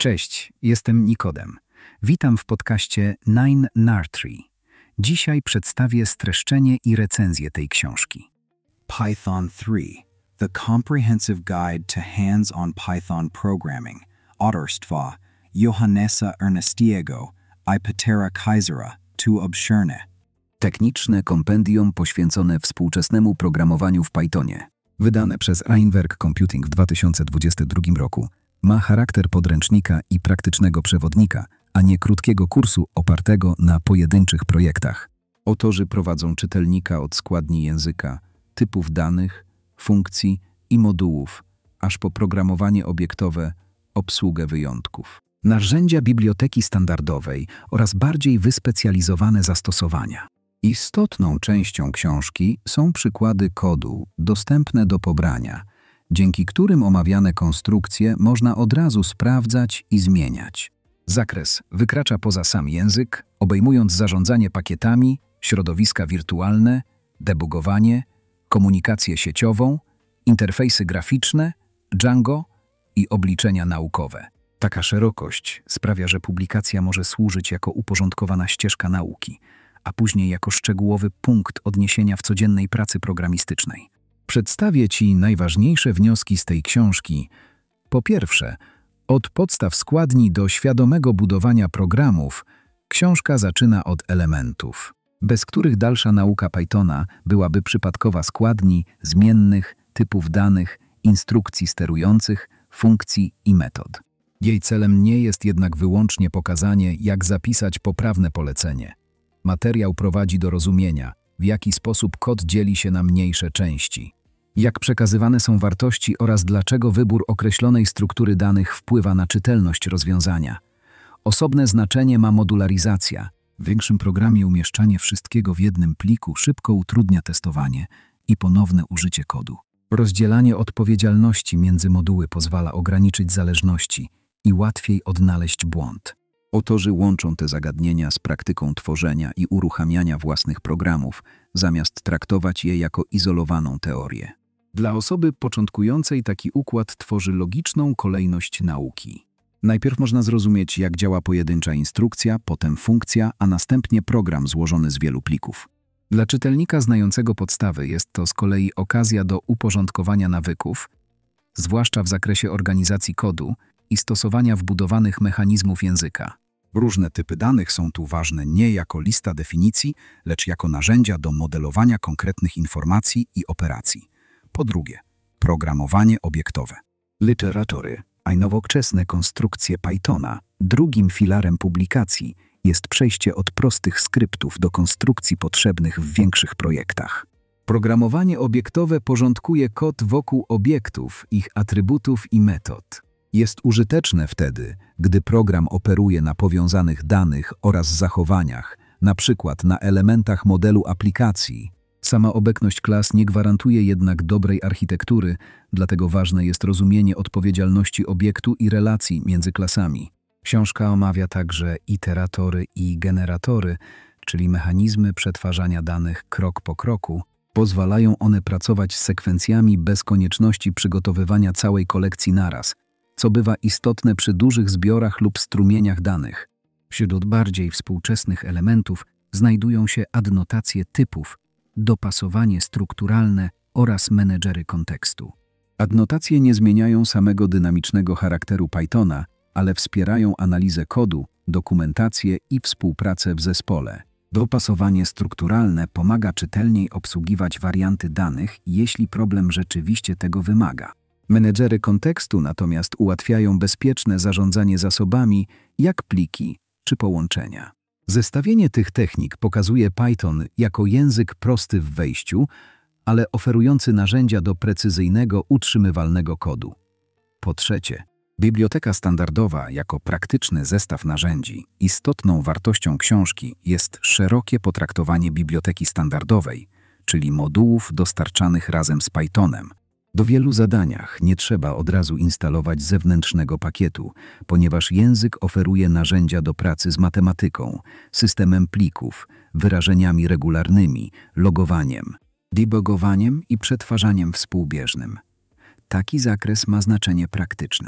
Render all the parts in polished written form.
Cześć, jestem Nikodem. Witam w podcaście 9NAR3. Dzisiaj przedstawię streszczenie i recenzję tej książki. Python 3, The Comprehensive Guide to Hands-on Python Programming, autorstwa Johannesa Ernestiego I Petera Kaisera, tu obszerne. Techniczne kompendium poświęcone współczesnemu programowaniu w Pythonie. Wydane przez Reinwerk Computing w 2022 roku. Ma charakter podręcznika i praktycznego przewodnika, a nie krótkiego kursu opartego na pojedynczych projektach. Autorzy prowadzą czytelnika od składni języka, typów danych, funkcji i modułów, aż po programowanie obiektowe, obsługę wyjątków, narzędzia biblioteki standardowej oraz bardziej wyspecjalizowane zastosowania. Istotną częścią książki są przykłady kodu dostępne do pobrania, dzięki którym omawiane konstrukcje można od razu sprawdzać i zmieniać. Zakres wykracza poza sam język, obejmując zarządzanie pakietami, środowiska wirtualne, debugowanie, komunikację sieciową, interfejsy graficzne, Django i obliczenia naukowe. Taka szerokość sprawia, że publikacja może służyć jako uporządkowana ścieżka nauki, a później jako szczegółowy punkt odniesienia w codziennej pracy programistycznej. Przedstawię Ci najważniejsze wnioski z tej książki. Po pierwsze, od podstaw składni do świadomego budowania programów, książka zaczyna od elementów, bez których dalsza nauka Pythona byłaby przypadkowa składni, zmiennych, typów danych, instrukcji sterujących, funkcji i metod. Jej celem nie jest jednak wyłącznie pokazanie, jak zapisać poprawne polecenie. Materiał prowadzi do rozumienia, w jaki sposób kod dzieli się na mniejsze części, jak przekazywane są wartości oraz dlaczego wybór określonej struktury danych wpływa na czytelność rozwiązania. Osobne znaczenie ma modularyzacja. W większym programie umieszczanie wszystkiego w jednym pliku szybko utrudnia testowanie i ponowne użycie kodu. Rozdzielanie odpowiedzialności między moduły pozwala ograniczyć zależności i łatwiej odnaleźć błąd. Autorzy łączą te zagadnienia z praktyką tworzenia i uruchamiania własnych programów, zamiast traktować je jako izolowaną teorię. Dla osoby początkującej taki układ tworzy logiczną kolejność nauki. Najpierw można zrozumieć, jak działa pojedyncza instrukcja, potem funkcja, a następnie program złożony z wielu plików. Dla czytelnika znającego podstawy jest to z kolei okazja do uporządkowania nawyków, zwłaszcza w zakresie organizacji kodu i stosowania wbudowanych mechanizmów języka. Różne typy danych są tu ważne nie jako lista definicji, lecz jako narzędzia do modelowania konkretnych informacji i operacji. Po drugie, programowanie obiektowe. Literatury, a nowoczesne konstrukcje Pythona. Drugim filarem publikacji jest przejście od prostych skryptów do konstrukcji potrzebnych w większych projektach. Programowanie obiektowe porządkuje kod wokół obiektów, ich atrybutów i metod. Jest użyteczne wtedy, gdy program operuje na powiązanych danych oraz zachowaniach, np. na elementach modelu aplikacji. Sama obecność klas nie gwarantuje jednak dobrej architektury, dlatego ważne jest rozumienie odpowiedzialności obiektu i relacji między klasami. Książka omawia także iteratory i generatory, czyli mechanizmy przetwarzania danych krok po kroku. Pozwalają one pracować z sekwencjami bez konieczności przygotowywania całej kolekcji naraz, co bywa istotne przy dużych zbiorach lub strumieniach danych. Wśród bardziej współczesnych elementów znajdują się adnotacje typów, dopasowanie strukturalne oraz menedżery kontekstu. Adnotacje nie zmieniają samego dynamicznego charakteru Pythona, ale wspierają analizę kodu, dokumentację i współpracę w zespole. Dopasowanie strukturalne pomaga czytelniej obsługiwać warianty danych, jeśli problem rzeczywiście tego wymaga. Menedżery kontekstu natomiast ułatwiają bezpieczne zarządzanie zasobami, jak pliki czy połączenia. Zestawienie tych technik pokazuje Python jako język prosty w wejściu, ale oferujący narzędzia do precyzyjnego, utrzymywalnego kodu. Po trzecie, biblioteka standardowa jako praktyczny zestaw narzędzi. Istotną wartością książki jest szerokie potraktowanie biblioteki standardowej, czyli modułów dostarczanych razem z Pythonem. Do wielu zadaniach nie trzeba od razu instalować zewnętrznego pakietu, ponieważ język oferuje narzędzia do pracy z matematyką, systemem plików, wyrażeniami regularnymi, logowaniem, debugowaniem i przetwarzaniem współbieżnym. Taki zakres ma znaczenie praktyczne.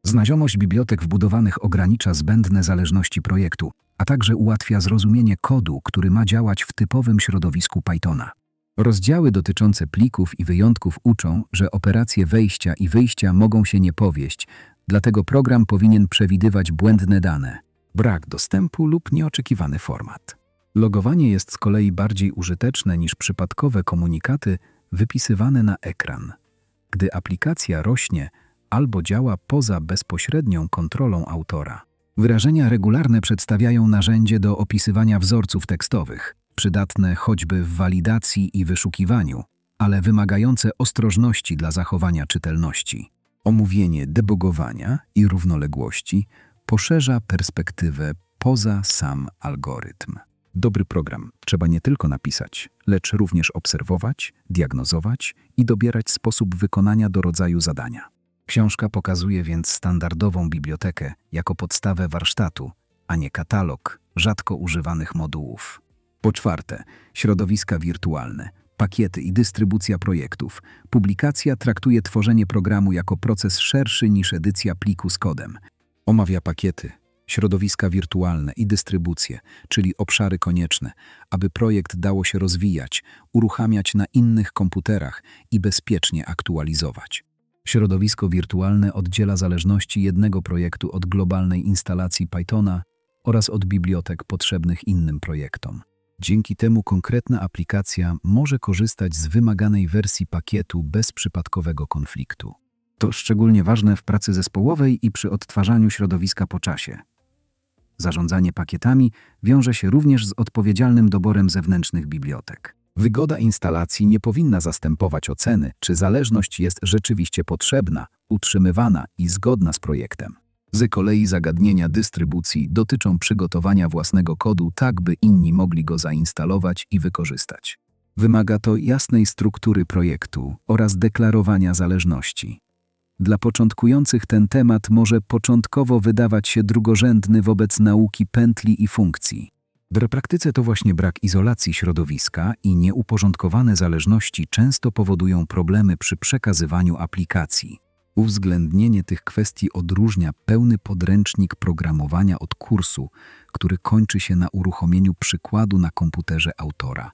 Znajomość bibliotek wbudowanych ogranicza zbędne zależności projektu, a także ułatwia zrozumienie kodu, który ma działać w typowym środowisku Pythona. Rozdziały dotyczące plików i wyjątków uczą, że operacje wejścia i wyjścia mogą się nie powieść, dlatego program powinien przewidywać błędne dane, brak dostępu lub nieoczekiwany format. Logowanie jest z kolei bardziej użyteczne niż przypadkowe komunikaty wypisywane na ekran. Gdy aplikacja rośnie albo działa poza bezpośrednią kontrolą autora. Wyrażenia regularne przedstawiają narzędzie do opisywania wzorców tekstowych, przydatne choćby w walidacji i wyszukiwaniu, ale wymagające ostrożności dla zachowania czytelności. Omówienie debugowania i równoległości poszerza perspektywę poza sam algorytm. Dobry program trzeba nie tylko napisać, lecz również obserwować, diagnozować i dobierać sposób wykonania do rodzaju zadania. Książka pokazuje więc standardową bibliotekę jako podstawę warsztatu, a nie katalog rzadko używanych modułów. Po czwarte, środowiska wirtualne, pakiety i dystrybucja projektów. Publikacja traktuje tworzenie programu jako proces szerszy niż edycja pliku z kodem. Omawia pakiety, środowiska wirtualne i dystrybucję, czyli obszary konieczne, aby projekt dało się rozwijać, uruchamiać na innych komputerach i bezpiecznie aktualizować. Środowisko wirtualne oddziela zależności jednego projektu od globalnej instalacji Pythona oraz od bibliotek potrzebnych innym projektom. Dzięki temu konkretna aplikacja może korzystać z wymaganej wersji pakietu bez przypadkowego konfliktu. To szczególnie ważne w pracy zespołowej i przy odtwarzaniu środowiska po czasie. Zarządzanie pakietami wiąże się również z odpowiedzialnym doborem zewnętrznych bibliotek. Wygoda instalacji nie powinna zastępować oceny, czy zależność jest rzeczywiście potrzebna, utrzymywana i zgodna z projektem. Z kolei zagadnienia dystrybucji dotyczą przygotowania własnego kodu tak, by inni mogli go zainstalować i wykorzystać. Wymaga to jasnej struktury projektu oraz deklarowania zależności. Dla początkujących ten temat może początkowo wydawać się drugorzędny wobec nauki pętli i funkcji. W praktyce to właśnie brak izolacji środowiska i nieuporządkowane zależności często powodują problemy przy przekazywaniu aplikacji. Uwzględnienie tych kwestii odróżnia pełny podręcznik programowania od kursu, który kończy się na uruchomieniu przykładu na komputerze autora.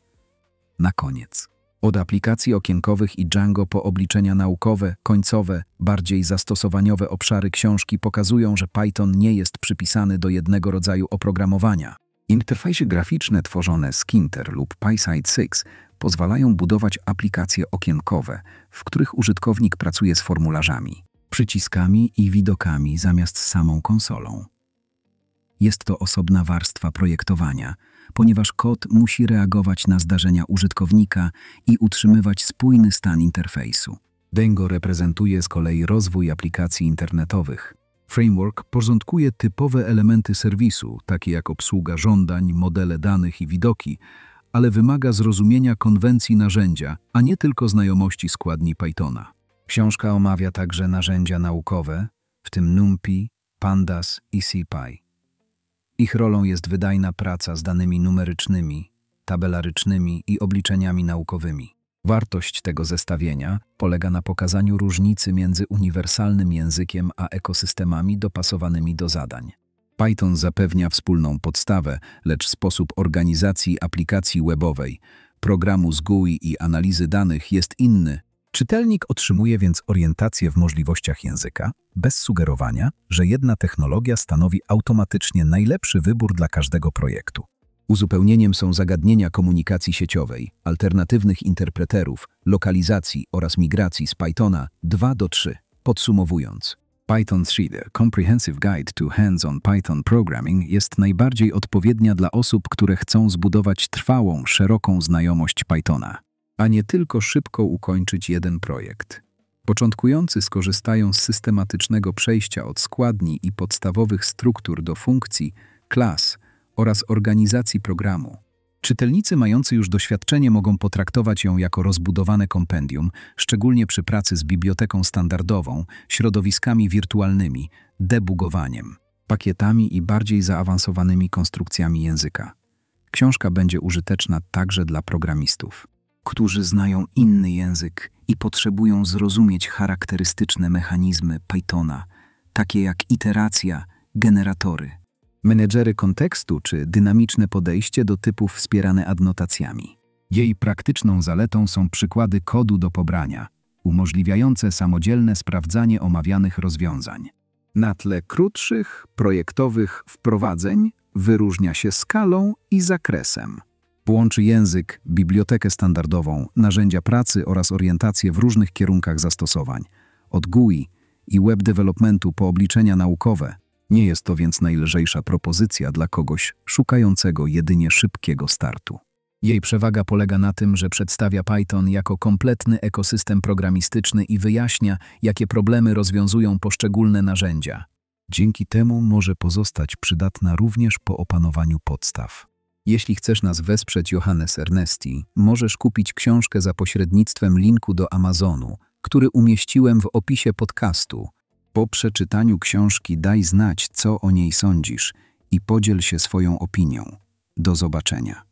Na koniec. Od aplikacji okienkowych i Django po obliczenia naukowe, końcowe, bardziej zastosowaniowe obszary książki pokazują, że Python nie jest przypisany do jednego rodzaju oprogramowania. Interfejsy graficzne tworzone z Kinter lub PySide-6 pozwalają budować aplikacje okienkowe, w których użytkownik pracuje z formularzami, przyciskami i widokami zamiast samą konsolą. Jest to osobna warstwa projektowania, ponieważ kod musi reagować na zdarzenia użytkownika i utrzymywać spójny stan interfejsu. Django reprezentuje z kolei rozwój aplikacji internetowych. Framework porządkuje typowe elementy serwisu, takie jak obsługa żądań, modele danych i widoki, ale wymaga zrozumienia konwencji narzędzia, a nie tylko znajomości składni Pythona. Książka omawia także narzędzia naukowe, w tym NumPy, Pandas i CPy. Ich rolą jest wydajna praca z danymi numerycznymi, tabelarycznymi i obliczeniami naukowymi. Wartość tego zestawienia polega na pokazaniu różnicy między uniwersalnym językiem a ekosystemami dopasowanymi do zadań. Python zapewnia wspólną podstawę, lecz sposób organizacji aplikacji webowej, programu z GUI i analizy danych jest inny. Czytelnik otrzymuje więc orientację w możliwościach języka, bez sugerowania, że jedna technologia stanowi automatycznie najlepszy wybór dla każdego projektu. Uzupełnieniem są zagadnienia komunikacji sieciowej, alternatywnych interpreterów, lokalizacji oraz migracji z Pythona 2 do 3. Podsumowując, Python 3 The Comprehensive Guide to Hands-on Python Programming jest najbardziej odpowiednia dla osób, które chcą zbudować trwałą, szeroką znajomość Pythona, a nie tylko szybko ukończyć jeden projekt. Początkujący skorzystają z systematycznego przejścia od składni i podstawowych struktur do funkcji, klas oraz organizacji programu. Czytelnicy mający już doświadczenie mogą potraktować ją jako rozbudowane kompendium, szczególnie przy pracy z biblioteką standardową, środowiskami wirtualnymi, debugowaniem, pakietami i bardziej zaawansowanymi konstrukcjami języka. Książka będzie użyteczna także dla programistów, którzy znają inny język i potrzebują zrozumieć charakterystyczne mechanizmy Pythona, takie jak iteracja, generatory, menedżery kontekstu czy dynamiczne podejście do typów wspierane adnotacjami. Jej praktyczną zaletą są przykłady kodu do pobrania, umożliwiające samodzielne sprawdzanie omawianych rozwiązań. Na tle krótszych, projektowych wprowadzeń wyróżnia się skalą i zakresem. Łączy język, bibliotekę standardową, narzędzia pracy oraz orientację w różnych kierunkach zastosowań, od GUI i web developmentu po obliczenia naukowe. Nie jest to więc najlżejsza propozycja dla kogoś szukającego jedynie szybkiego startu. Jej przewaga polega na tym, że przedstawia Python jako kompletny ekosystem programistyczny i wyjaśnia, jakie problemy rozwiązują poszczególne narzędzia. Dzięki temu może pozostać przydatna również po opanowaniu podstaw. Jeśli chcesz nas wesprzeć, Johannes Ernesti, możesz kupić książkę za pośrednictwem linku do Amazonu, który umieściłem w opisie podcastu. Po przeczytaniu książki daj znać, co o niej sądzisz i podziel się swoją opinią. Do zobaczenia.